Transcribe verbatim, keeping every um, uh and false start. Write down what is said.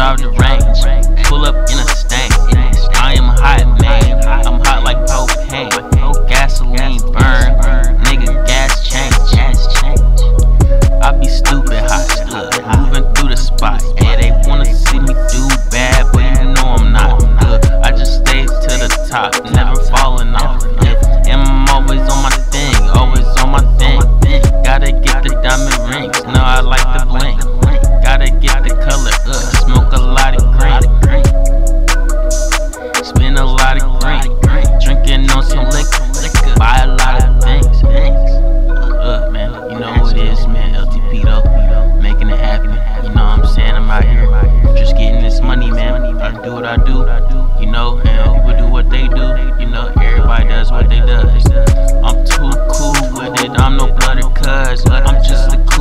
drive the range, pull up in a stank. I am hot, man, I'm hot like propane. Gasoline burn, nigga gas change. I be stupid hot, look, moving through the spot. Yeah, they wanna see me do bad, but you know I'm not. Look, I just stay to the top, never falling off. Yeah, and I'm always on my thing, always on my thing. Gotta get the diamond rings, no, I like the bling. Gotta get the color up, smoke a lot of green. Spend a lot of green, drinking on some liquor, buy a lot of things. Uh, man, you know who it is, man, L T P though, making it happen. You know what I'm saying, I'm out here, just getting this money, man. I do what I do, you know, and people do what they do, you know, everybody does what they does. I'm too cool with it, I'm no bloody cuz, I'm just a cool